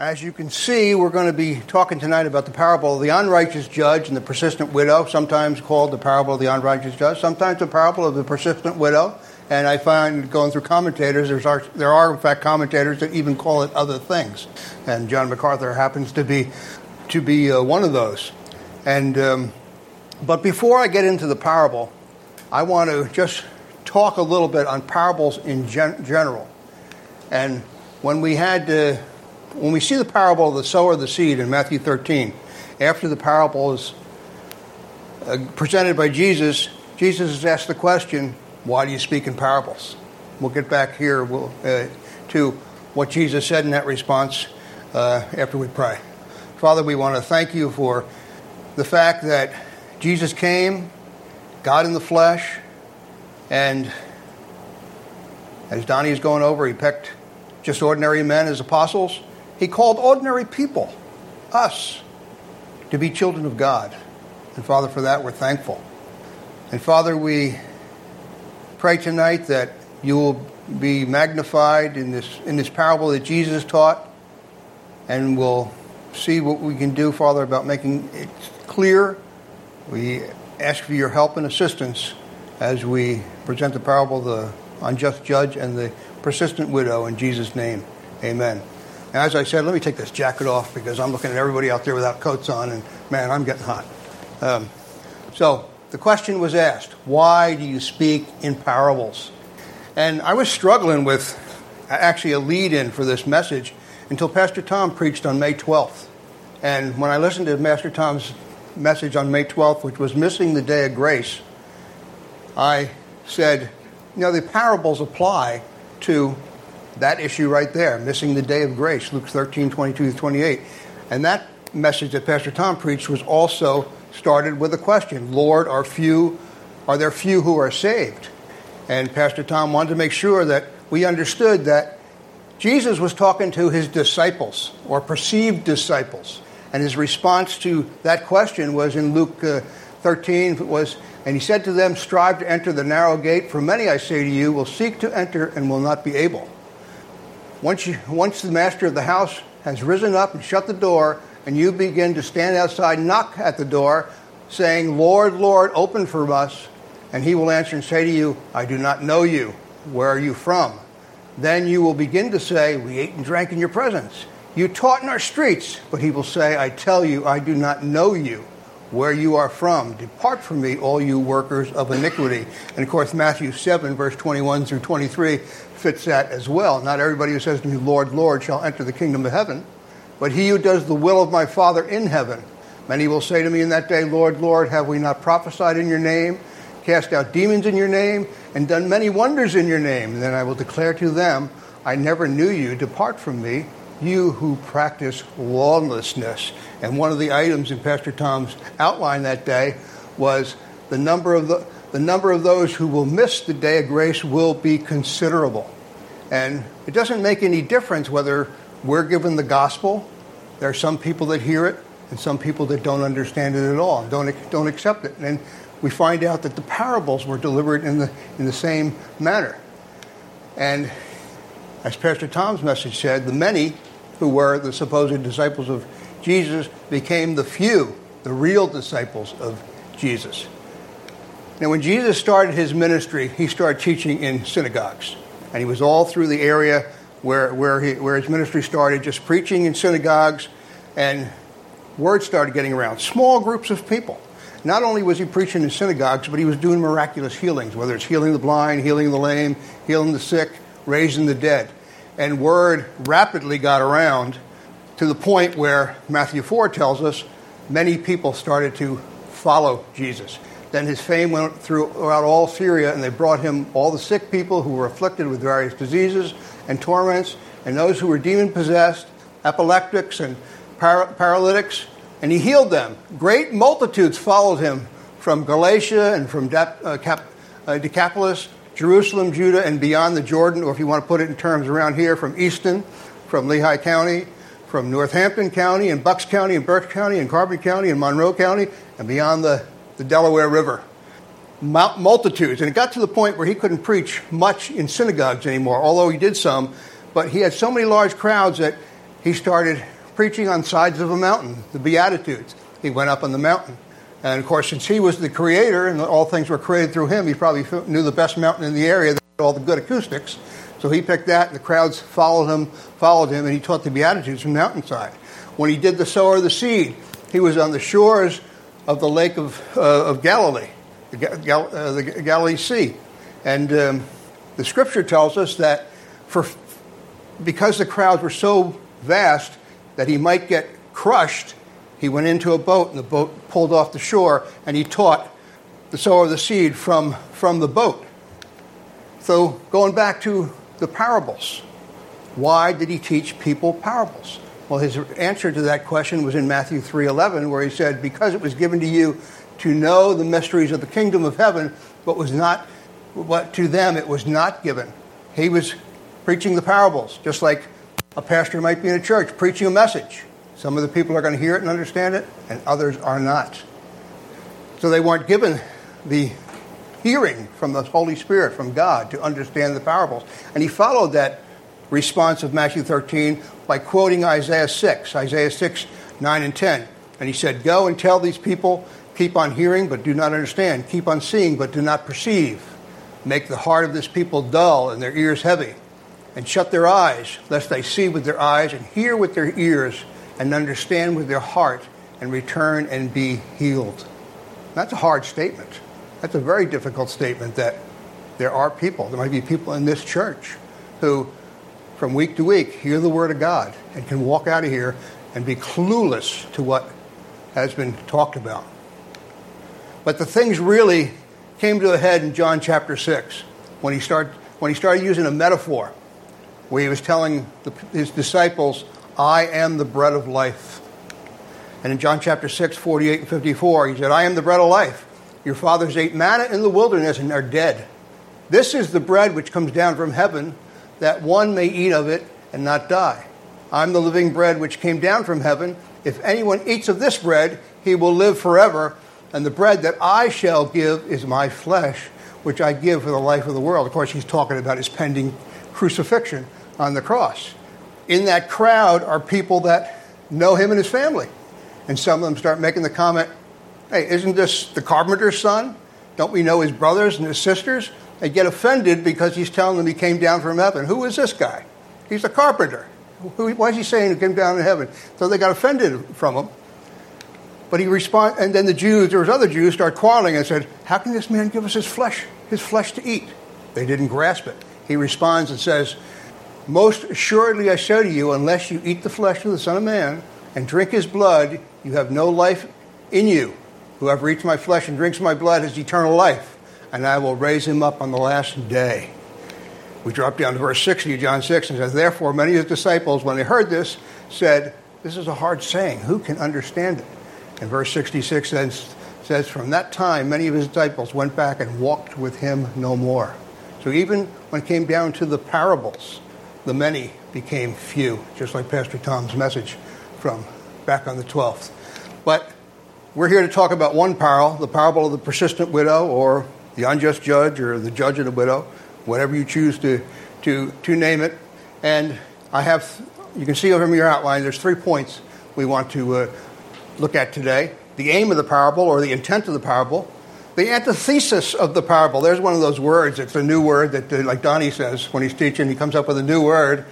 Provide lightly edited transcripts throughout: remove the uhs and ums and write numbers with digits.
As you can see, we're going to be talking tonight about the parable of the unrighteous judge and the persistent widow, sometimes called the parable of the unrighteous judge, sometimes the parable of the persistent widow. And I find, going through commentators, there are in fact commentators that even call it other things. And John MacArthur happens to be one of those. And but before I get into the parable, I want to just talk a little bit on parables in general. And when we see the parable of the sower of the seed in Matthew 13, after the parable is presented by Jesus, Jesus is asked the question, why do you speak in parables? We'll get back here to what Jesus said in that response after we pray. Father, we want to thank you for the fact that Jesus came, God in the flesh, and as Donnie is going over, he picked just ordinary men as apostles. He called ordinary people, us, to be children of God. And Father, for that we're thankful. And Father, we pray tonight that you will be magnified in this parable that Jesus taught, and we'll see what we can do, Father, about making it clear. We ask for your help and assistance as we present the parable of the unjust judge and the persistent widow in Jesus' name. Amen. And as I said, let me take this jacket off because I'm looking at everybody out there without coats on, and man, I'm getting hot. So the question was asked, why do you speak in parables? And I was struggling with actually a lead-in for this message until Pastor Tom preached on May 12th. And when I listened to Pastor Tom's message on May 12th, which was missing the day of grace, I said, the parables apply to that issue right there, missing the day of grace, Luke 13, 22 to 28. And that message that Pastor Tom preached was also started with a question, Lord, are there few who are saved? And Pastor Tom wanted to make sure that we understood that Jesus was talking to his disciples, or perceived disciples. And his response to that question was in Luke 13, and he said to them, strive to enter the narrow gate, for many, I say to you, will seek to enter and will not be able. Once the master of the house has risen up and shut the door, and you begin to stand outside, knock at the door, saying, Lord, Lord, open for us, and he will answer and say to you, I do not know you. Where are you from? Then you will begin to say, we ate and drank in your presence. You taught in our streets. But he will say, I tell you, I do not know you. Where you are from. Depart from me, all you workers of iniquity. And of course, Matthew 7, verse 21 through 23 fits that as well. Not everybody who says to me, Lord, Lord, shall enter the kingdom of heaven, but he who does the will of my Father in heaven. Many will say to me in that day, Lord, Lord, have we not prophesied in your name, cast out demons in your name, and done many wonders in your name? And then I will declare to them, I never knew you. Depart from me, you who practice lawlessness. And one of the items in Pastor Tom's outline that day was the number of those who will miss the day of grace will be considerable. And it doesn't make any difference whether we're given the gospel. There are some people that hear it and some people that don't understand it at all, don't accept it. And we find out that the parables were delivered in the same manner. And as Pastor Tom's message said, the many who were the supposed disciples of Jesus became the few, the real disciples of Jesus. Now, when Jesus started his ministry, he started teaching in synagogues. And he was all through the area where his ministry started, just preaching in synagogues, and word started getting around. Small groups of people. Not only was he preaching in synagogues, but he was doing miraculous healings, whether it's healing the blind, healing the lame, healing the sick, raising the dead. And word rapidly got around to the point where Matthew 4 tells us many people started to follow Jesus. Then his fame went throughout all Syria, and they brought him all the sick people who were afflicted with various diseases and torments, and those who were demon-possessed, epileptics and paralytics, and he healed them. Great multitudes followed him from Galatia and from Decapolis, Jerusalem, Judah, and beyond the Jordan, or if you want to put it in terms around here, from Easton, from Lehigh County, from Northampton County, and Bucks County, and Berks County, and Carbon County, and Monroe County, and beyond the Delaware River. Multitudes. And it got to the point where he couldn't preach much in synagogues anymore, although he did some. But he had so many large crowds that he started preaching on sides of a mountain, the Beatitudes. He went up on the mountain. And, of course, since he was the creator and all things were created through him, he probably knew the best mountain in the area that had all the good acoustics. So he picked that, and the crowds followed him, and he taught the Beatitudes from the mountainside. When he did the sower of the seed, he was on the shores of the lake of Galilee, the Galilee Sea. And the scripture tells us that because the crowds were so vast that he might get crushed, he went into a boat, and the boat pulled off the shore, and he taught the sower of the seed from the boat. So going back to the parables, why did he teach people parables? Well, his answer to that question was in Matthew 3:11, where he said, because it was given to you to know the mysteries of the kingdom of heaven, but to them it was not given. He was preaching the parables, just like a pastor might be in a church preaching a message. Some of the people are going to hear it and understand it, and others are not. So they weren't given the hearing from the Holy Spirit, from God, to understand the parables. And he followed that response of Matthew 13 by quoting Isaiah 6, 9 and 10. And he said, go and tell these people, keep on hearing but do not understand, keep on seeing but do not perceive. Make the heart of this people dull and their ears heavy, and shut their eyes, lest they see with their eyes and hear with their ears and understand with their heart and return and be healed. That's a hard statement. That's a very difficult statement, that there might be people in this church who from week to week hear the word of God and can walk out of here and be clueless to what has been talked about. But the things really came to a head in John chapter 6 when he started using a metaphor where he was telling his disciples, I am the bread of life. And in John chapter 6, 48 and 54, he said, I am the bread of life. Your fathers ate manna in the wilderness and are dead. This is the bread which comes down from heaven, that one may eat of it and not die. I'm the living bread which came down from heaven. If anyone eats of this bread, he will live forever. And the bread that I shall give is my flesh, which I give for the life of the world. Of course, he's talking about his pending crucifixion on the cross. In that crowd are people that know him and his family. And some of them start making the comment, hey, isn't this the carpenter's son? Don't we know his brothers and his sisters? They get offended because he's telling them he came down from heaven. Who is this guy? He's a carpenter. Why is he saying he came down from heaven? So they got offended from him. But he responds, and then there was other Jews start quarreling and said, how can this man give us his flesh to eat? They didn't grasp it. He responds and says, most assuredly I say to you, unless you eat the flesh of the Son of Man and drink his blood, you have no life in you. Whoever eats my flesh and drinks my blood has eternal life, and I will raise him up on the last day. We drop down to verse 60 of John 6 and says, therefore many of his disciples, when they heard this, said, this is a hard saying. Who can understand it? And verse 66 says, from that time many of his disciples went back and walked with him no more. So even when it came down to the parables, the many became few, just like Pastor Tom's message from back on the 12th. But we're here to talk about one parable, the parable of the persistent widow, or the unjust judge, or the judge and the widow, whatever you choose to name it. And you can see over from your outline, there's 3 points we want to look at today. The aim of the parable, or the intent of the parable. The antithesis of the parable. There's one of those words. It's a new word that, like Donnie says when he's teaching, he comes up with a new word.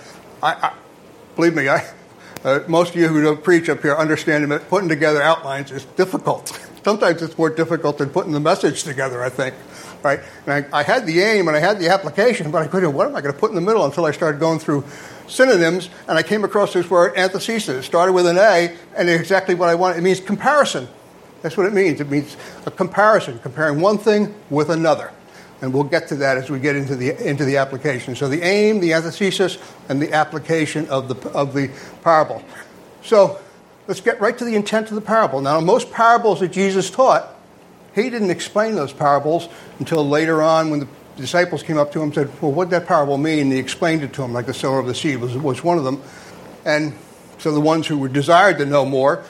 Believe me, most of you who don't preach up here understand that putting together outlines is difficult. Sometimes it's more difficult than putting the message together, I think. Right? And I had the aim and I had the application, but I couldn't. What am I going to put in the middle until I started going through synonyms, and I came across this word antithesis. It started with an A, and it's exactly what I wanted. It means comparison. That's what it means. It means a comparison, comparing one thing with another. And we'll get to that as we get into the application. So the aim, the antithesis, and the application of the parable. So let's get right to the intent of the parable. Now, most parables that Jesus taught, he didn't explain those parables until later on when the disciples came up to him and said, well, what did that parable mean? And he explained it to them, like the sower of the seed was one of them. And so the ones who were desired to know more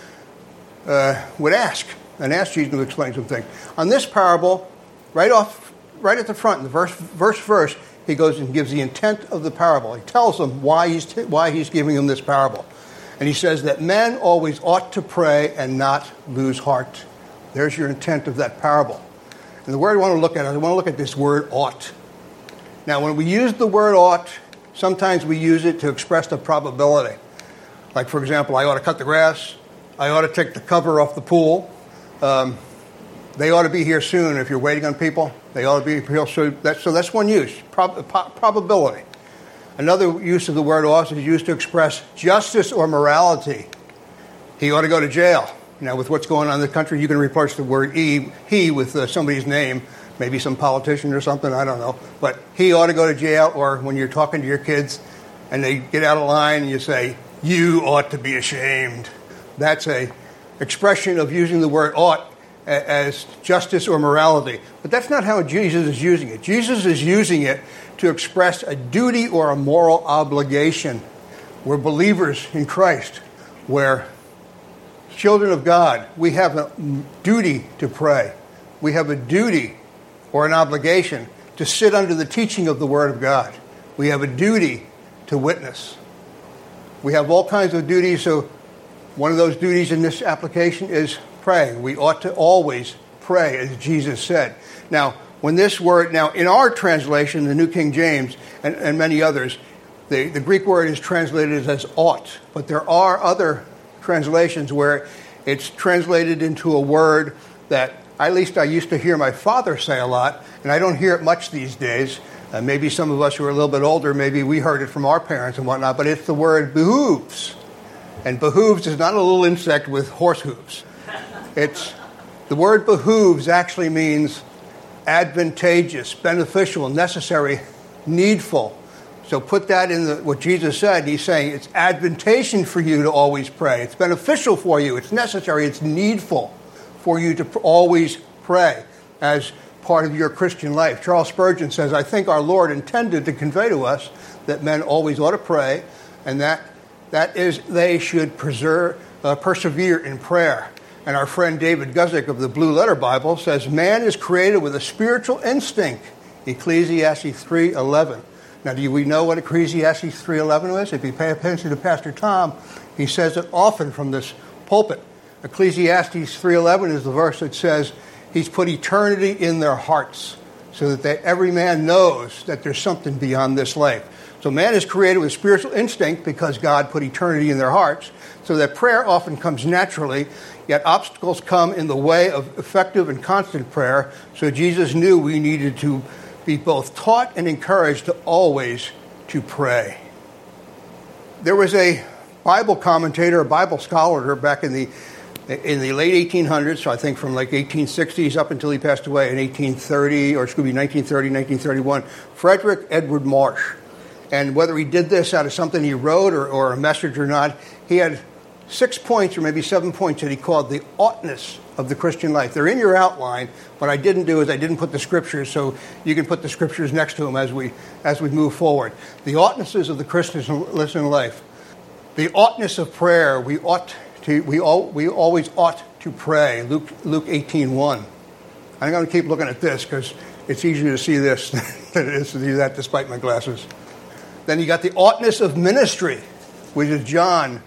would ask Jesus to explain something. On this parable, right at the front, in the verse, he goes and gives the intent of the parable. He tells them why he's giving them this parable. And he says that men always ought to pray and not lose heart. There's your intent of that parable. And the word I want to look at this word ought. Now, when we use the word ought, sometimes we use it to express a probability. Like, for example, I ought to cut the grass. I ought to take the cover off the pool. They ought to be here soon. If you're waiting on people, they ought to be here soon. So that's one use, probability. Another use of the word ought is used to express justice or morality. He ought to go to jail. Now, with what's going on in the country, you can replace the word he with somebody's name, maybe some politician or something, I don't know. But he ought to go to jail, or when you're talking to your kids and they get out of line and you say, you ought to be ashamed. That's a expression of using the word ought as justice or morality. But that's not how Jesus is using it. Jesus is using it to express a duty or a moral obligation. We're believers in Christ. We're children of God. We have a duty to pray. We have a duty or an obligation to sit under the teaching of the Word of God. We have a duty to witness. We have all kinds of duties, so one of those duties in this application is praying. We ought to always pray, as Jesus said. Now, when this word, in our translation, the New King James, and many others, the Greek word is translated as ought, but there are other translations where it's translated into a word that at least I used to hear my father say a lot, and I don't hear it much these days. Maybe some of us who are a little bit older, maybe we heard it from our parents and whatnot, but it's the word behooves. And behooves is not a little insect with horse hooves. The word behooves actually means advantageous, beneficial, necessary, needful. So put that in what Jesus said. He's saying it's advantageous for you to always pray. It's beneficial for you. It's necessary. It's needful for you to always pray as part of your Christian life. Charles Spurgeon says, I think our Lord intended to convey to us that men always ought to pray, and that is they should persevere in prayer. And our friend David Guzik of the Blue Letter Bible says, man is created with a spiritual instinct. Ecclesiastes 3:11. Now, do we know what Ecclesiastes 3:11 is? If you pay attention to Pastor Tom, he says it often from this pulpit. Ecclesiastes 3:11 is the verse that says, he's put eternity in their hearts so that every man knows that there's something beyond this life. So man is created with spiritual instinct because God put eternity in their hearts, so that prayer often comes naturally, yet obstacles come in the way of effective and constant prayer. So Jesus knew we needed to be both taught and encouraged to always to pray. There was a Bible commentator, a Bible scholar back in the late 1800s, so I think from like 1860s up until he passed away in 1930, 1931, Frederick Edward Marsh. And whether he did this out of something he wrote or a message or not, he had 6 points or maybe 7 points that he called the oughtness of the Christian life. They're in your outline. What I didn't do is I didn't put the scriptures, so you can put the scriptures next to them as we move forward. The oughtnesses of the Christian life. The oughtness of prayer, we always ought to pray. Luke 18:1. I'm going to keep looking at this because it's easier to see this than it is to do that despite my glasses. Then you got the oughtness of ministry, which is John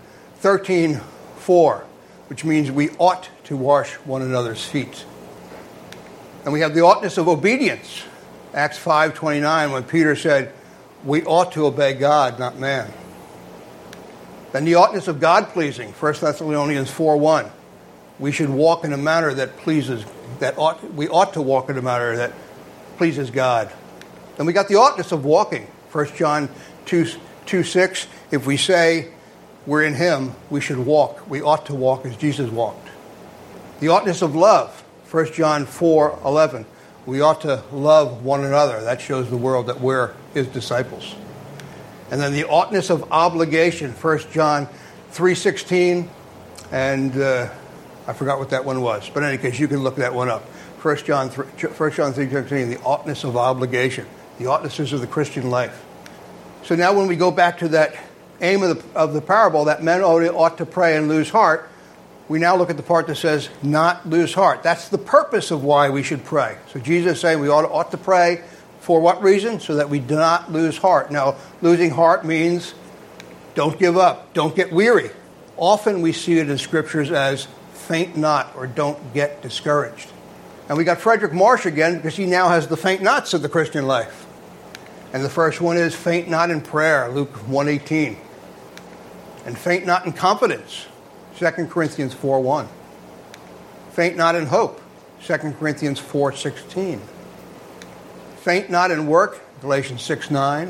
13:4, which means we ought to wash one another's feet. And we have the oughtness of obedience, Acts 5:29, when Peter said, we ought to obey God, not man. Then the oughtness of God-pleasing, 1 Thessalonians 4:1. We should walk in a manner that pleases, we ought to walk in a manner that pleases God. Then we got the oughtness of walking, 1 John 2:6. If we say we're in him, we should walk. We ought to walk as Jesus walked. The oughtness of love, 1 John 4:11. We ought to love one another. That shows the world that we're his disciples. And then the oughtness of obligation, 1 John 3:16. And I forgot what that one was. But in any case, you can look that one up. 1 John 3:16, the oughtness of obligation. The oughtnesses of the Christian life. So now when we go back to that aim of the parable, that men ought to pray and lose heart, we now look at the part that says not lose heart. That's the purpose of why we should pray. So Jesus is saying we ought to pray for what reason? So that we do not lose heart. Now, losing heart means don't give up. Don't get weary. often we see it in scriptures as faint not or don't get discouraged. And we got Frederick Marsh again because he now has the faint nots of the Christian life. And the first one is faint not in prayer, Luke 1:18. And faint not in confidence, 2 Corinthians 4:1. Faint not in hope, 2 Corinthians 4:16. Faint not in work, Galatians 6:9.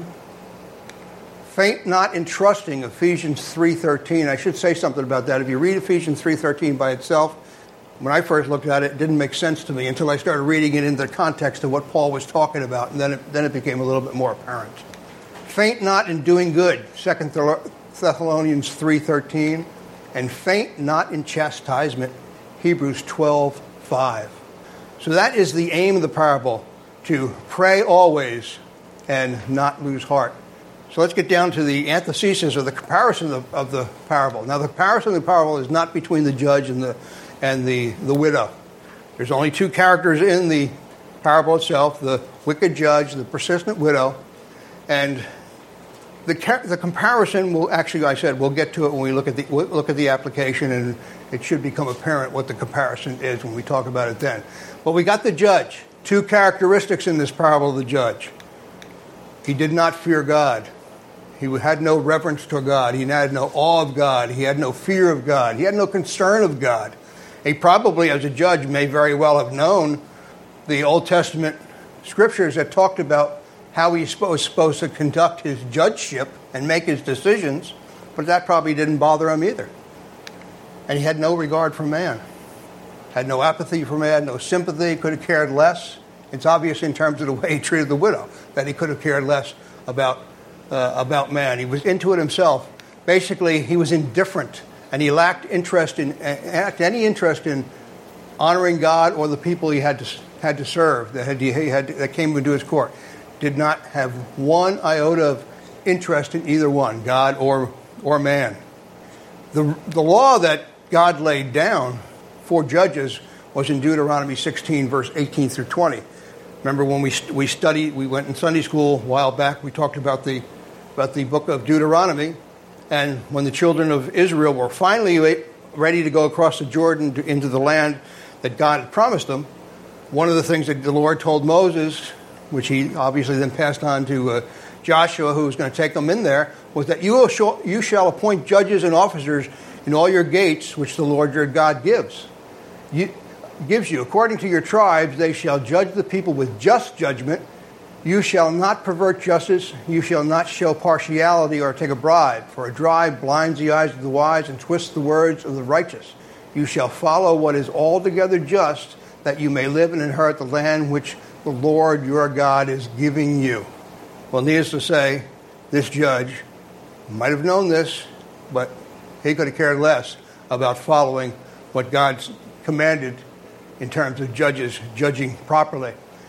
Faint not in trusting, Ephesians 3:13. I should say something about that. If you read Ephesians 3:13 by itself, when I first looked at it, it didn't make sense to me until I started reading it in the context of what Paul was talking about, and then it became a little bit more apparent. Faint not in doing good, 2 Thessalonians 3:13. And faint not in chastisement, Hebrews 12:5. So that is the aim of the parable, to pray always and not lose heart. So let's get down to the antithesis or the comparison of the parable. Now, the comparison of the parable is not between the judge and the widow. There's only two characters in the parable itself: the wicked judge, the persistent widow. And the comparison will actually, I said, we'll get to it when we look at the application, and it should become apparent what the comparison is when we talk about it then. But we got the judge. Two characteristics in this parable of the judge. He did not fear God. He had no reverence to God. He had no awe of God. He had no fear of God. He had no concern of God. He probably, as a judge, may very well have known the Old Testament scriptures that talked about how he's supposed to conduct his judgeship and make his decisions, but that probably didn't bother him either. And he had no regard for man. Had no apathy for man, no sympathy, could have cared less. It's obvious in terms of the way he treated the widow that he could have cared less about man. He was into it himself. Basically, he was indifferent, and he lacked any interest in honoring God or the people he had to serve that came into his court. Did not have one iota of interest in either one, God or man. The law that God laid down for judges was in Deuteronomy 16, verse 18 through 20. Remember when we went in Sunday school a while back, we talked about the book of Deuteronomy, and when the children of Israel were finally ready to go across the Jordan into the land that God had promised them, one of the things that the Lord told Moses, which he obviously then passed on to Joshua, who was going to take them in there, was that you shall appoint judges and officers in all your gates, which the Lord your God gives you. According to your tribes, they shall judge the people with just judgment. You shall not pervert justice. You shall not show partiality or take a bribe, for a bribe blinds the eyes of the wise and twists the words of the righteous. You shall follow what is altogether just, that you may live and inherit the land which the Lord your God is giving you. Well, needless to say, this judge might have known this, but he could have cared less about following what God's commanded in terms of judges judging properly.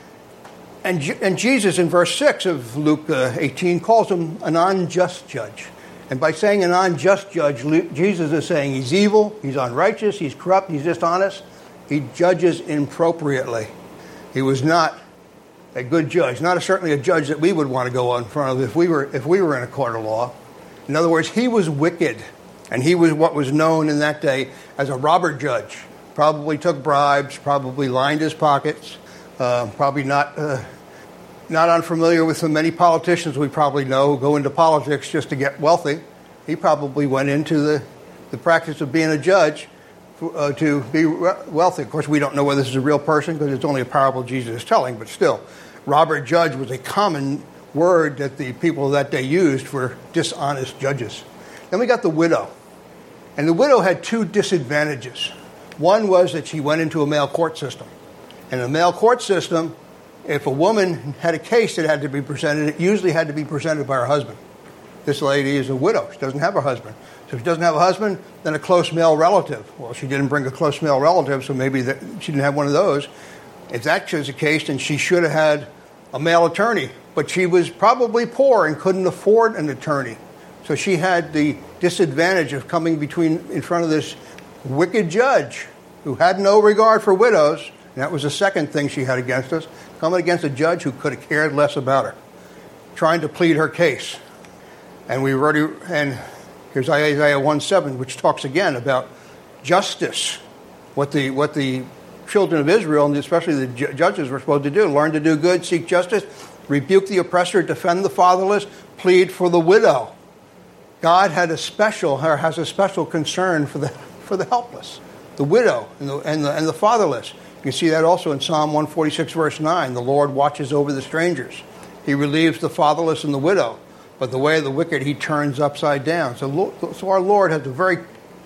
And Jesus, in verse 6 of Luke 18, calls him an unjust judge. And by saying an unjust judge, Jesus is saying he's evil, he's unrighteous, he's corrupt, he's dishonest. He judges inappropriately. He was not a good judge, certainly a judge that we would want to go in front of if we were in a court of law. In other words, he was wicked, and he was what was known in that day as a robber judge. Probably took bribes, probably lined his pockets, probably not unfamiliar with the many politicians we probably know who go into politics just to get wealthy. He probably went into the practice of being a judge to be wealthy. Of course, we don't know whether this is a real person because it's only a parable Jesus is telling, but still, robber judge was a common word that the people of that day used for dishonest judges. Then we got the widow. And the widow had two disadvantages. One was that she went into a male court system. And in a male court system, if a woman had a case that had to be presented, it usually had to be presented by her husband. This lady is a widow. She doesn't have a husband. So if she doesn't have a husband, then a close male relative. Well, she didn't bring a close male relative, so maybe she didn't have one of those. If that was the case, then she should have had a male attorney. But she was probably poor and couldn't afford an attorney. So she had the disadvantage of coming in front of this wicked judge who had no regard for widows. And that was the second thing she had against us, coming against a judge who could have cared less about her, trying to plead her case. And Here's Isaiah 1:7, which talks again about justice, what the children of Israel, and especially the judges, were supposed to do. Learn to do good, seek justice, rebuke the oppressor, defend the fatherless, plead for the widow. God has a special concern for the helpless, the widow and the fatherless. You can see that also in Psalm 146, verse 9. The Lord watches over the strangers. He relieves the fatherless and the widow, but the way of the wicked he turns upside down. So our Lord has a very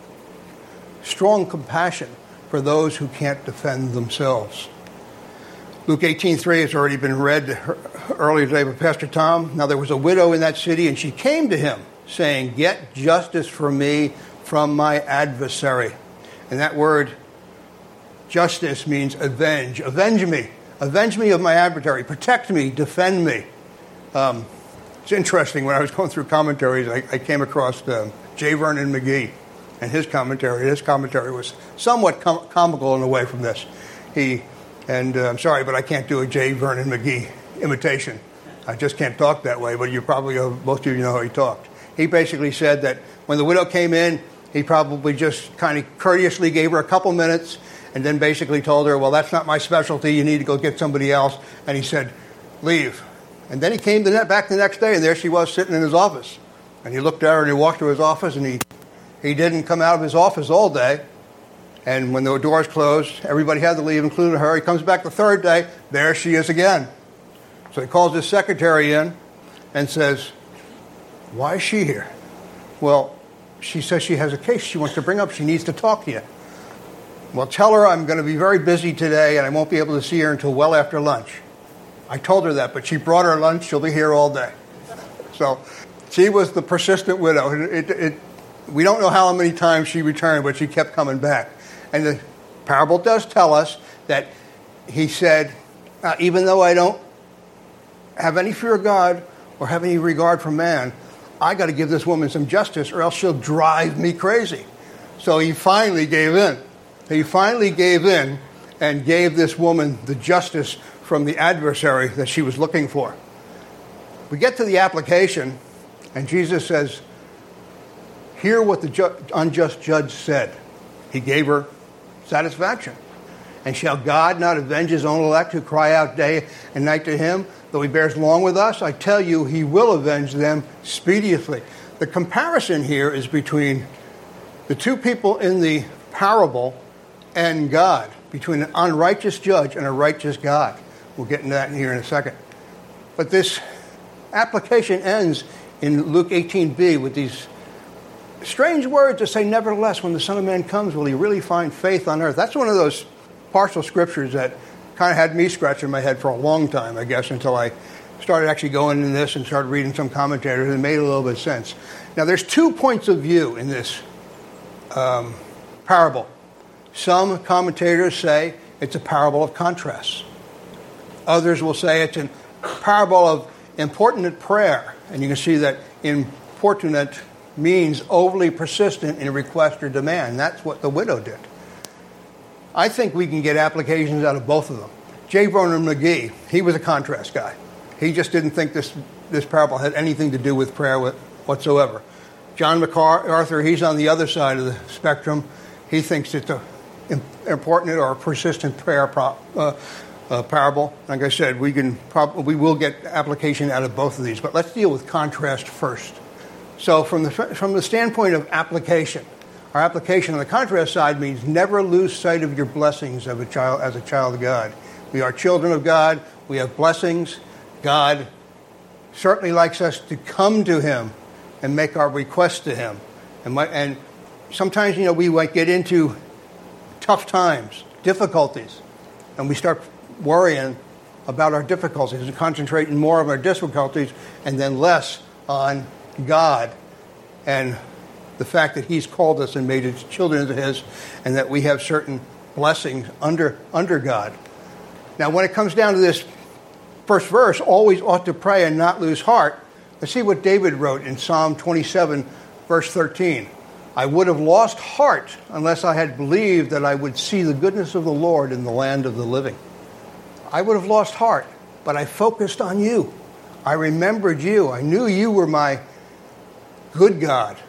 strong compassion for those who can't defend themselves. Luke 18:3 has already been read earlier today by Pastor Tom. Now there was a widow in that city, and she came to him, saying, "Get justice for me from my adversary." And that word justice means avenge. Avenge me. Avenge me of my adversary. Protect me. Defend me. It's interesting. When I was going through commentaries, I came across J. Vernon McGee and his commentary. His commentary was somewhat comical in a way from this. I'm sorry, but I can't do a J. Vernon McGee imitation. I just can't talk that way, but most of you know how he talked. He basically said that when the widow came in, he probably just kind of courteously gave her a couple minutes and then basically told her, well, that's not my specialty. You need to go get somebody else. And he said, leave. And then he came back the next day, and there she was sitting in his office. And he looked at her, and he walked to his office, and he didn't come out of his office all day. And when the doors closed, everybody had to leave, including her. He comes back the third day. There she is again. So he calls his secretary in and says, why is she here? Well, she says she has a case she wants to bring up. She needs to talk to you. Well, tell her I'm going to be very busy today and I won't be able to see her until well after lunch. I told her that, but she brought her lunch. She'll be here all day. So she was the persistent widow. We don't know how many times she returned, but she kept coming back. And the parable does tell us that he said, even though I don't have any fear of God or have any regard for man, I got to give this woman some justice or else she'll drive me crazy. So he finally gave in. He finally gave in and gave this woman the justice from the adversary that she was looking for. We get to the application, and Jesus says, hear what the unjust judge said. He gave her satisfaction. And shall God not avenge his own elect who cry out day and night to him, though he bears long with us? I tell you, he will avenge them speedily. The comparison here is between the two people in the parable and God, between an unrighteous judge and a righteous God. We'll get into that here in a second. But this application ends in Luke 18b with these strange words that say, nevertheless, when the Son of Man comes, will he really find faith on earth? That's one of those partial scriptures that kind of had me scratching my head for a long time, I guess, until I started actually going into this and started reading some commentators, and it made a little bit of sense. Now, there's 2 points of view in this parable. Some commentators say it's a parable of contrasts. Others will say it's a parable of importunate prayer. And you can see that importunate means overly persistent in a request or demand. That's what the widow did. I think we can get applications out of both of them. J. Vernon McGee, he was a contrast guy. He just didn't think this parable had anything to do with prayer whatsoever. John MacArthur, he's on the other side of the spectrum. He thinks it's an importunate or a persistent prayer parable. Like I said, we will get application out of both of these. But let's deal with contrast first. So from the standpoint of application, our application on the contrast side means never lose sight of your blessings as a child of God. We are children of God. We have blessings. God certainly likes us to come to him and make our requests to him. And sometimes, we might get into tough times, difficulties, and we start worrying about our difficulties and concentrating more on our difficulties and then less on God and the fact that he's called us and made us children of his, and that we have certain blessings under God. Now, when it comes down to this first verse, always ought to pray and not lose heart, let's see what David wrote in Psalm 27, verse 13. I would have lost heart unless I had believed that I would see the goodness of the Lord in the land of the living. I would have lost heart, but I focused on you. I remembered you. I knew you were my good God.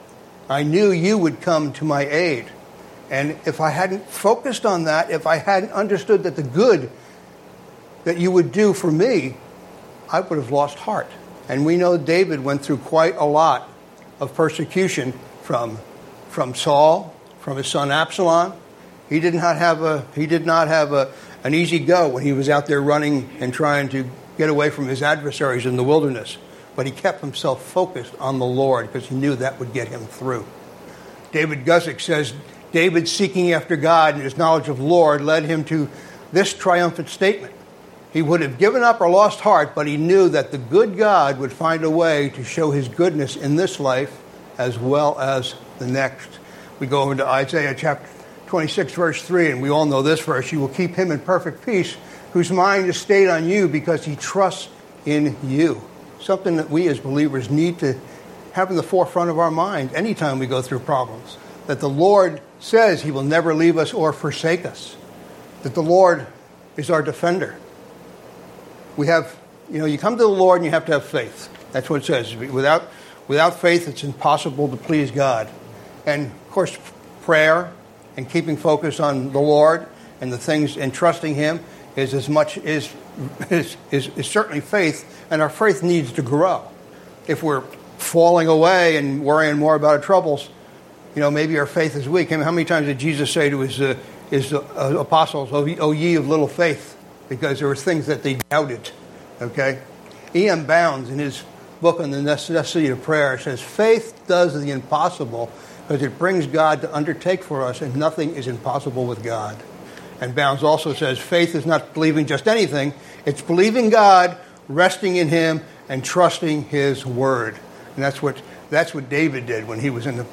I knew you would come to my aid. And if I hadn't focused on that, if I hadn't understood that the good that you would do for me, I would have lost heart. And we know David went through quite a lot of persecution from Saul, from his son Absalom. He did not have an easy go when he was out there running and trying to get away from his adversaries in the wilderness. But he kept himself focused on the Lord because he knew that would get him through. David Guzik says, David seeking after God and his knowledge of the Lord led him to this triumphant statement. He would have given up or lost heart, but he knew that the good God would find a way to show his goodness in this life as well as the next. We go over to Isaiah chapter 26, verse 3, and we all know this verse. You will keep him in perfect peace, whose mind is stayed on you because he trusts in you. Something that we as believers need to have in the forefront of our mind anytime we go through problems. That the Lord says he will never leave us or forsake us. That the Lord is our defender. We have, you come to the Lord and you have to have faith. That's what it says. Without faith, it's impossible to please God. And, of course, prayer and keeping focus on the Lord and the things and trusting him is certainly faith, and our faith needs to grow. If we're falling away and worrying more about our troubles, maybe our faith is weak. I mean, how many times did Jesus say to his apostles, "O ye of little faith," because there were things that they doubted. Okay, E.M. Bounds in his book on the necessity of prayer says, "Faith does the impossible because it brings God to undertake for us, and nothing is impossible with God." And Bounds also says, "Faith is not believing just anything; it's believing God, resting in him, and trusting his word." And that's what David did when he was in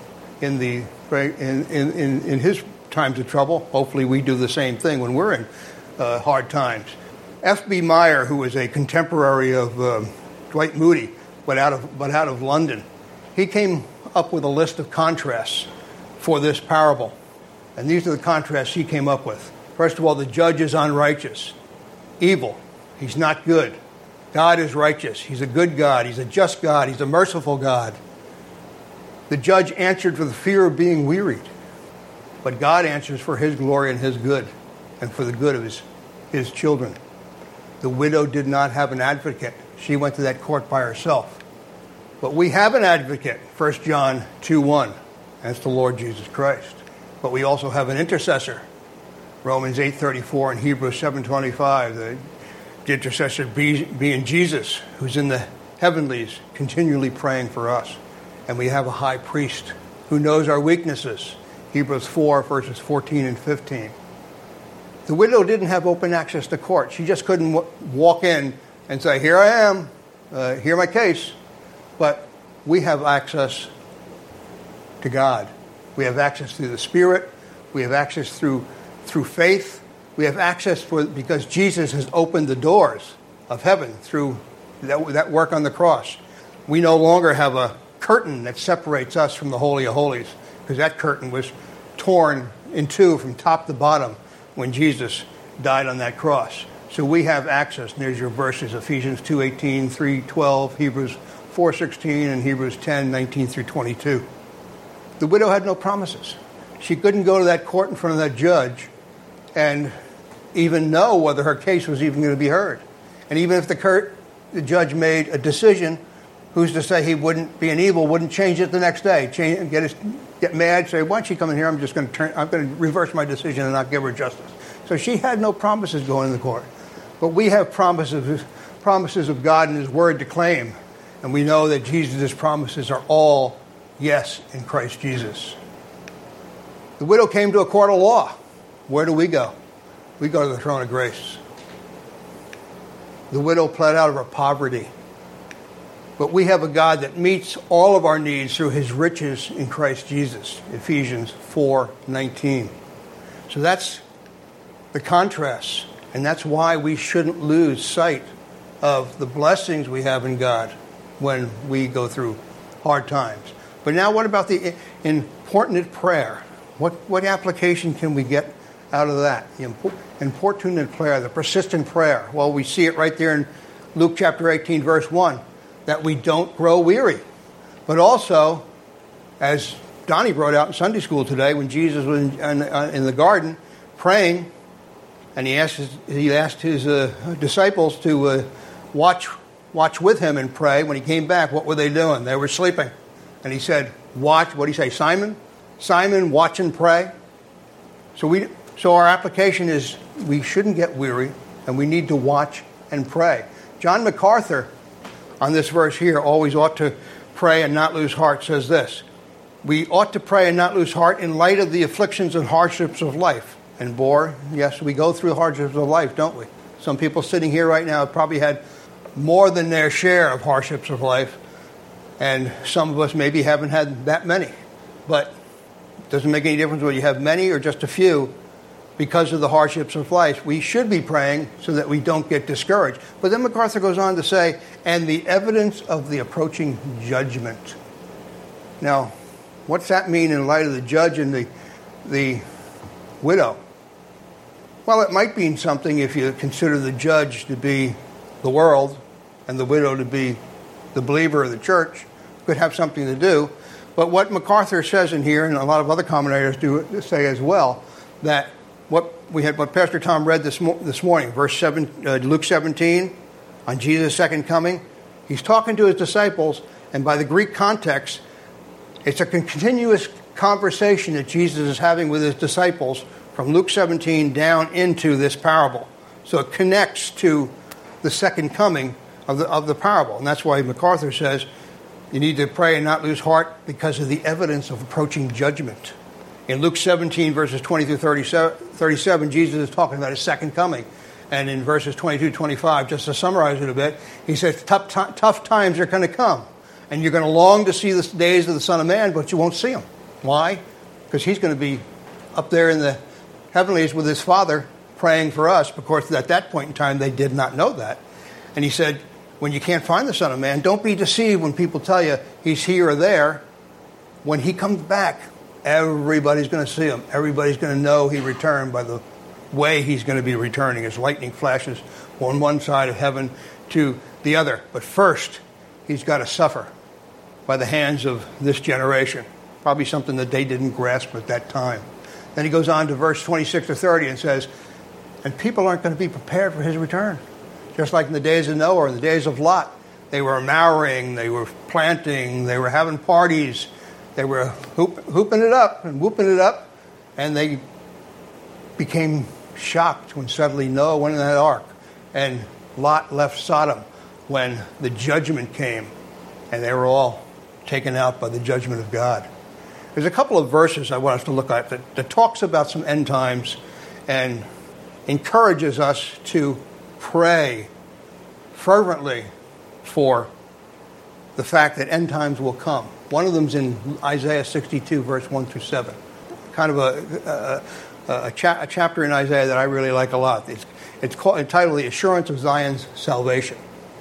his times of trouble. Hopefully we do the same thing when we're in hard times. F.B. Meyer, who was a contemporary of Dwight Moody, but out of London, he came up with a list of contrasts for this parable. And these are the contrasts he came up with. First of all, the judge is unrighteous, evil. He's not good. God is righteous. He's a good God. He's a just God. He's a merciful God. The judge answered for the fear of being wearied. But God answers for his glory and his good, and for the good of his children. The widow did not have an advocate. She went to that court by herself. But we have an advocate, 1 John 2:1. That's the Lord Jesus Christ. But we also have an intercessor, Romans 8:34 and Hebrews 7:25. The intercessor being Jesus, who's in the heavenlies, continually praying for us. And we have a high priest who knows our weaknesses, Hebrews 4, verses 14 and 15. The widow didn't have open access to court. She just couldn't walk in and say, "Here I am, hear my case." But we have access to God. We have access through the Spirit. We have access through faith. We have access because Jesus has opened the doors of heaven through that work on the cross. We no longer have a curtain that separates us from the Holy of Holies, because that curtain was torn in two from top to bottom when Jesus died on that cross. So we have access. And there's your verses, Ephesians 2:18, 3:12, Hebrews 4:16, and Hebrews 10:19 through 22. The widow had no promises. She couldn't go to that court in front of that judge and even know whether her case was even going to be heard. And even if the judge made a decision, who's to say he wouldn't be an evil, wouldn't change it the next day, get mad, say, "Why don't you come in here? I'm going to reverse my decision and not give her justice." So she had no promises going in the court. But we have promises of God and his word to claim. And we know that Jesus' promises are all yes in Christ Jesus. The widow came to a court of law. Where do we go? We go to the throne of grace. The widow pled out of her poverty. But we have a God that meets all of our needs through his riches in Christ Jesus, Ephesians 4:19. So that's the contrast, and that's why we shouldn't lose sight of the blessings we have in God when we go through hard times. But now what about the importunate prayer? What application can we get out of that? The importunate prayer, the persistent prayer. Well, we see it right there in Luke chapter 18, verse 1, that we don't grow weary. But also, as Donnie brought out in Sunday school today when Jesus was in the garden praying, and he asked his disciples to watch with him and pray. When he came back, what were they doing? They were sleeping. And he said, watch. What did he say? Simon, watch and pray. So our application is we shouldn't get weary, and we need to watch and pray. John MacArthur, on this verse here, always ought to pray and not lose heart, says this: we ought to pray and not lose heart in light of the afflictions and hardships of life. And yes, we go through hardships of life, don't we? Some people sitting here right now have probably had more than their share of hardships of life, and some of us maybe haven't had that many. But it doesn't make any difference whether you have many or just a few. Because of the hardships of life, we should be praying so that we don't get discouraged. But then MacArthur goes on to say, and the evidence of the approaching judgment. Now, what's that mean in light of the judge and the widow? Well, it might mean something if you consider the judge to be the world and the widow to be the believer of the church. Could have something to do. But what MacArthur says in here, and a lot of other commentators do say as well, that what Pastor Tom read this morning, verse 7, Luke 17, on Jesus' second coming, he's talking to his disciples, and by the Greek context, it's a continuous conversation that Jesus is having with his disciples from Luke 17 down into this parable. So it connects to the second coming of the parable, and that's why MacArthur says you need to pray and not lose heart because of the evidence of approaching judgment. In Luke 17, verses 20 through 37, Jesus is talking about his second coming. And in verses 22 25, just to summarize it a bit, he says tough times are going to come. And you're going to long to see the days of the Son of Man, but you won't see him. Why? Because he's going to be up there in the heavenlies with his Father praying for us. Of course, at that point in time, they did not know that. And he said, when you can't find the Son of Man, don't be deceived when people tell you he's here or there. When he comes back, everybody's going to see him. Everybody's going to know he returned by the way he's going to be returning as lightning flashes on one side of heaven to the other. But first, he's got to suffer by the hands of this generation. Probably something that they didn't grasp at that time. Then he goes on to verse 26 to 30 and says, and people aren't going to be prepared for his return. Just like in the days of Noah or in the days of Lot. They were marrying, they were planting, they were having parties. They were hooping it up and whooping it up, and they became shocked when suddenly Noah went in that ark, and Lot left Sodom when the judgment came, and they were all taken out by the judgment of God. There's a couple of verses I want us to look at that talks about some end times and encourages us to pray fervently for the fact that end times will come. One of them's in Isaiah 62, verse 1 through 7. Kind of a chapter in Isaiah that I really like a lot. It's entitled The Assurance of Zion's Salvation.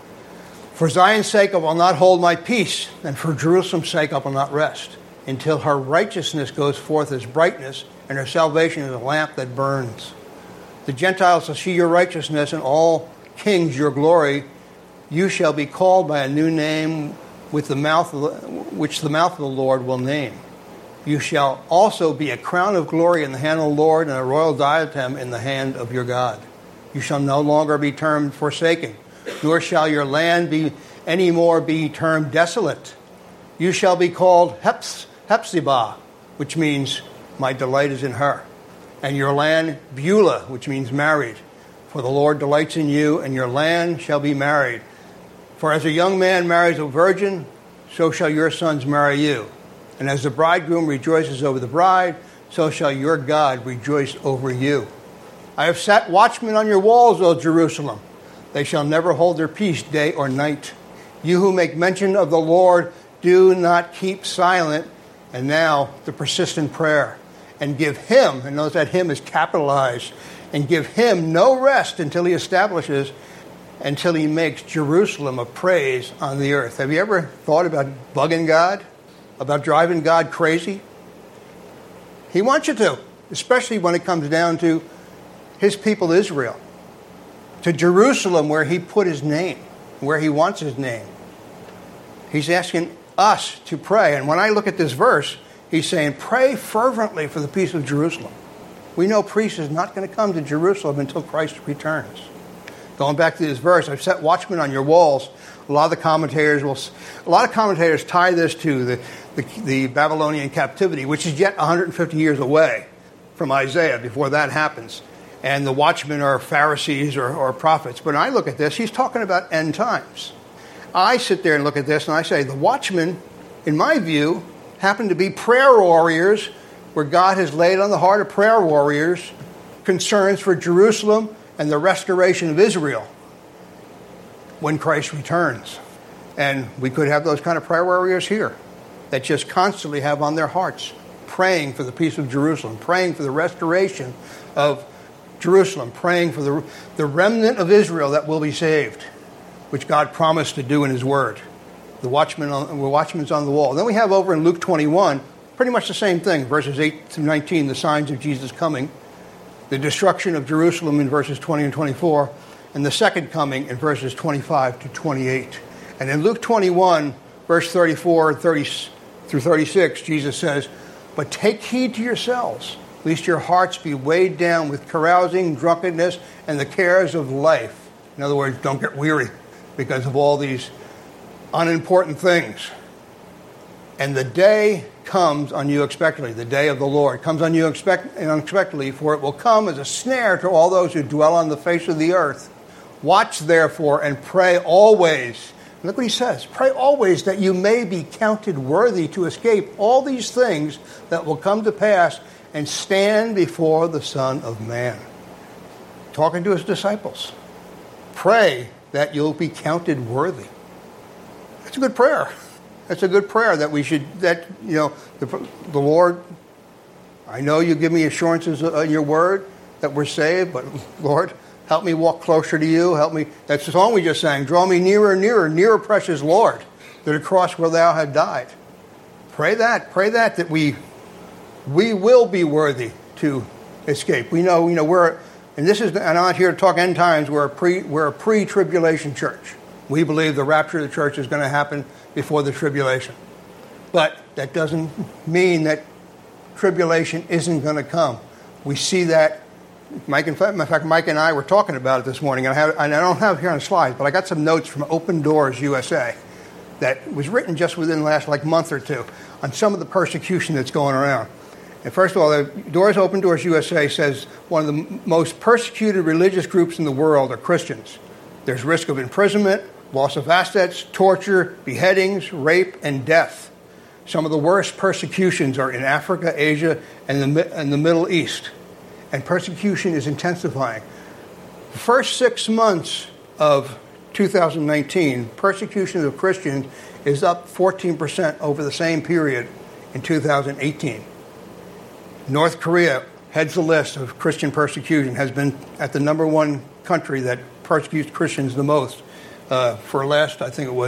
For Zion's sake I will not hold my peace, and for Jerusalem's sake I will not rest, until her righteousness goes forth as brightness, and her salvation is a lamp that burns. The Gentiles shall see your righteousness, and all kings your glory. You shall be called by a new name which the mouth of the Lord will name. You shall also be a crown of glory in the hand of the Lord, and a royal diadem in the hand of your God. You shall no longer be termed forsaken, nor shall your land be any more be termed desolate. You shall be called Hephzibah, which means my delight is in her, and your land Beulah, which means married. For the Lord delights in you, and your land shall be married. For as a young man marries a virgin, so shall your sons marry you. And as the bridegroom rejoices over the bride, so shall your God rejoice over you. I have set watchmen on your walls, O Jerusalem. They shall never hold their peace day or night. You who make mention of the Lord, do not keep silent. And now the persistent prayer. And give him, and notice that him is capitalized, and give him no rest until he makes Jerusalem a praise on the earth. Have you ever thought about bugging God? About driving God crazy? He wants you to, especially when it comes down to his people Israel. To Jerusalem, where he put his name, where he wants his name. He's asking us to pray. And when I look at this verse, He's saying, pray fervently for the peace of Jerusalem. We know peace is not going to come to Jerusalem until Christ returns. Going back to this verse, I've set watchmen on your walls. A lot of commentators tie this to the Babylonian captivity, which is yet 150 years away from Isaiah before that happens. And the watchmen are Pharisees or prophets. But when I look at this, he's talking about end times. I sit there and look at this and I say, the watchmen, in my view, happen to be prayer warriors, where God has laid on the heart of prayer warriors concerns for Jerusalem and the restoration of Israel when Christ returns. And we could have those kind of prayer warriors here that just constantly have on their hearts praying for the peace of Jerusalem, praying for the restoration of Jerusalem, praying for the remnant of Israel that will be saved, which God promised to do in His Word. The watchmen's on the wall. Then we have over in Luke 21, pretty much the same thing, verses 8 through 19, the signs of Jesus coming, the destruction of Jerusalem in verses 20 and 24, and the second coming in verses 25 to 28. And in Luke 21, verse 34 through 36, Jesus says, "But take heed to yourselves, lest your hearts be weighed down with carousing, drunkenness, and the cares of life." In other words, don't get weary because of all these unimportant things. And the day comes on you unexpectedly. The day of the Lord comes on you unexpectedly, for it will come as a snare to all those who dwell on the face of the earth. Watch therefore and pray always. And look what he says. Pray always that you may be counted worthy to escape all these things that will come to pass and stand before the Son of Man. Talking to his disciples. Pray that you'll be counted worthy. That's a good prayer. That's a good prayer that we should, the Lord, I know you give me assurances in your word that we're saved, but Lord, help me walk closer to you. Help me. That's the song we just sang. Draw me nearer and nearer, nearer, precious Lord, to the cross where thou had died. Pray that we will be worthy to escape. We know, and I'm not here to talk end times. We're a pre-tribulation church. We believe the rapture of the church is going to happen before the tribulation. But that doesn't mean that tribulation isn't going to come. We see that. Mike and I were talking about it this morning. And I don't have it here on the slides, but I got some notes from Open Doors USA that was written just within the last month or two on some of the persecution that's going around. And first of all, Open Doors USA says one of the most persecuted religious groups in the world are Christians. There's risk of imprisonment, loss of assets, torture, beheadings, rape, and death. Some of the worst persecutions are in Africa, Asia, and the Middle East. And persecution is intensifying. The first 6 months of 2019, persecution of Christians is up 14% over the same period in 2018. North Korea heads the list of Christian persecution, has been at the number one country that persecutes Christians the most for the last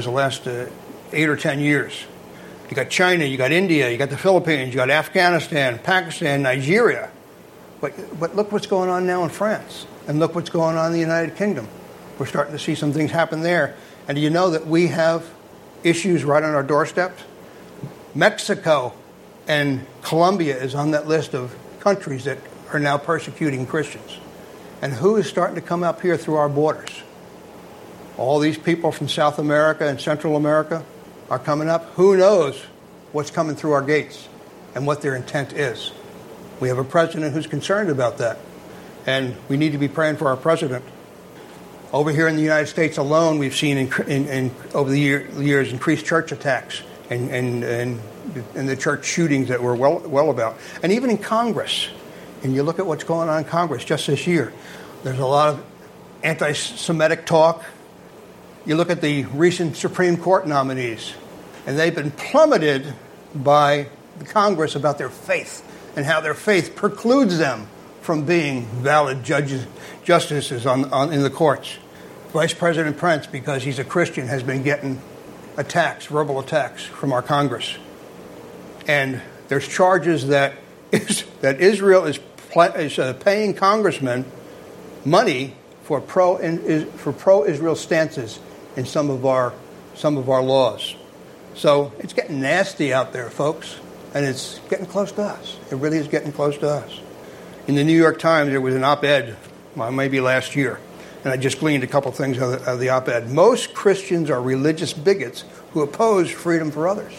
8 or 10 years. You got China, you got India, you got the Philippines, you got Afghanistan, Pakistan, Nigeria. But look what's going on now in France, and look what's going on in the United Kingdom. We're starting to see some things happen there. And do you know that we have issues right on our doorsteps? Mexico and Colombia is on that list of countries that are now persecuting Christians. And who is starting to come up here through our borders? All these people from South America and Central America are coming up. Who knows what's coming through our gates and what their intent is? We have a president who's concerned about that. And we need to be praying for our president. Over here in the United States alone, we've seen over the years increased church attacks and the church shootings that we're well about. And even in Congress, and you look at what's going on in Congress just this year, there's a lot of anti-Semitic talk. You look at the recent Supreme Court nominees, and they've been plummeted by the Congress about their faith and how their faith precludes them from being valid justices in the courts. Vice President Pence, because he's a Christian, has been getting attacks, verbal attacks from our Congress. And there's charges that Israel is paying congressmen money for pro-Israel stances in some of our laws. So it's getting nasty out there, folks. And it's getting close to us. It really is getting close to us. In the New York Times, there was an op-ed, maybe last year, and I just gleaned a couple things out of the op-ed. Most Christians are religious bigots who oppose freedom for others.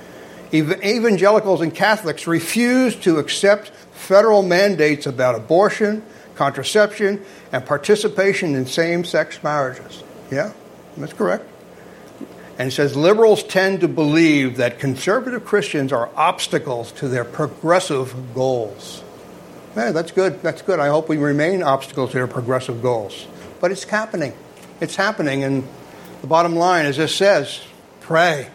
Evangelicals and Catholics refuse to accept federal mandates about abortion, contraception, and participation in same-sex marriages. Yeah, that's correct. And it says liberals tend to believe that conservative Christians are obstacles to their progressive goals. Yeah, that's good. That's good. I hope we remain obstacles to their progressive goals. But it's happening. It's happening. And the bottom line, as this says, pray.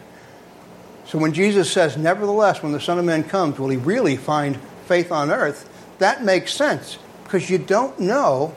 So when Jesus says, nevertheless, when the Son of Man comes, will he really find faith on earth? That makes sense, because you don't know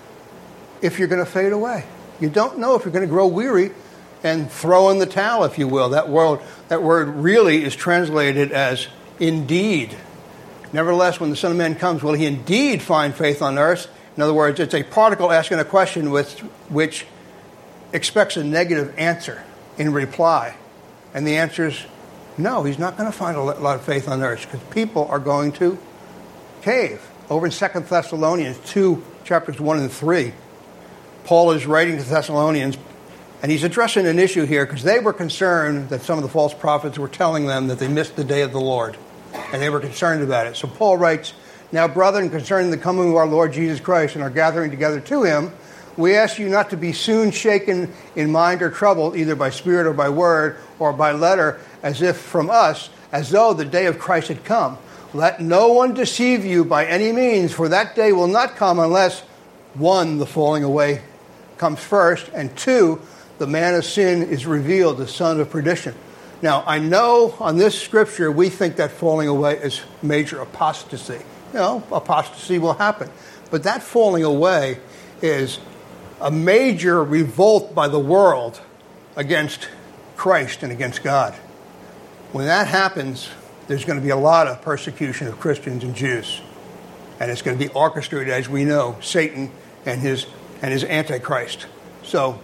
if you're going to fade away. You don't know if you're going to grow weary and throw in the towel, if you will. That word really is translated as indeed. Nevertheless, when the Son of Man comes, will he indeed find faith on earth? In other words, it's a particle asking a question which expects a negative answer in reply. And the answer is, no, he's not going to find a lot of faith on earth, because people are going to cave. Over in 2 Thessalonians 2, chapters 1 and 3, Paul is writing to Thessalonians, and he's addressing an issue here because they were concerned that some of the false prophets were telling them that they missed the day of the Lord, and they were concerned about it. So Paul writes, now, brethren, concerning the coming of our Lord Jesus Christ and our gathering together to him, we ask you not to be soon shaken in mind or troubled, either by spirit or by word or by letter, as if from us, as though the day of Christ had come. Let no one deceive you by any means, for that day will not come unless, 1, the falling away comes first, and 2, the man of sin is revealed, the son of perdition. Now, I know on this scripture we think that falling away is major apostasy. Apostasy will happen. But that falling away is a major revolt by the world against Christ and against God. When that happens, there's going to be a lot of persecution of Christians and Jews. And it's going to be orchestrated, as we know, Satan and his Antichrist. So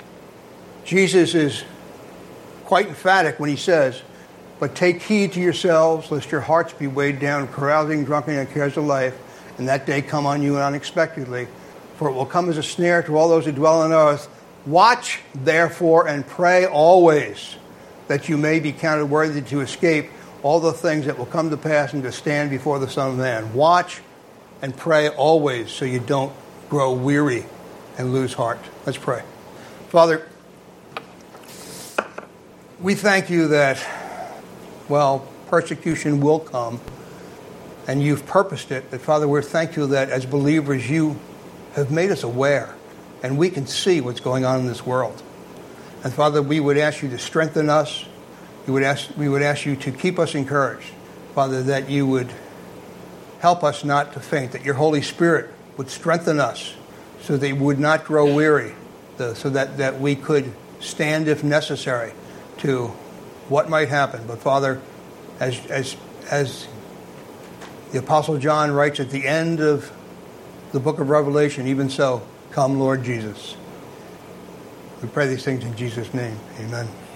Jesus is quite emphatic when he says, but take heed to yourselves, lest your hearts be weighed down, carousing, drunken, and cares of life, and that day come on you unexpectedly. For it will come as a snare to all those who dwell on earth. Watch, therefore, and pray always, that you may be counted worthy to escape all the things that will come to pass and to stand before the Son of Man. Watch and pray always, so you don't grow weary and lose heart. Let's pray. Father, we thank you that, persecution will come, and you've purposed it. That, Father, we thank you that as believers you have made us aware, and we can see what's going on in this world. And Father, we would ask you to strengthen us. We would ask you to keep us encouraged. Father, that you would help us not to faint, that your Holy Spirit would strengthen us so that we would not grow weary, so that we could stand if necessary to what might happen. But Father, as the Apostle John writes at the end of the book of Revelation, even so, come Lord Jesus. We pray these things in Jesus' name. Amen.